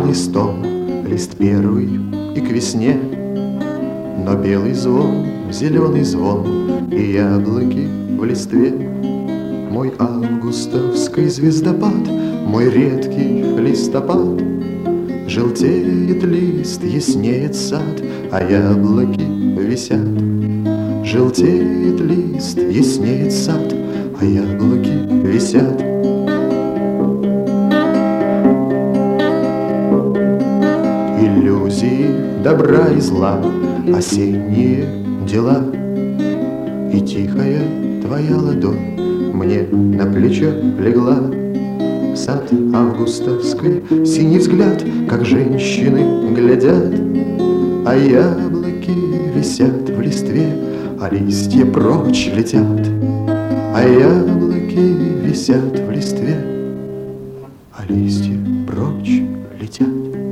листом, лист первый и к весне. Но белый звон, зеленый звон и яблоки в листве. Мой августовский звездопад, мой редкий листопад. Желтеет лист, яснеет сад, а яблоки висят. Желтеет лист, яснеет сад, а яблоки висят. Иллюзии добра и зла, осенние дела. И тихая твоя ладонь мне на плечо легла. Сад августовский, синий взгляд, как женщины глядят, а яблоки висят в листве, а листья прочь летят. А яблоки висят в листве, а листья прочь летят.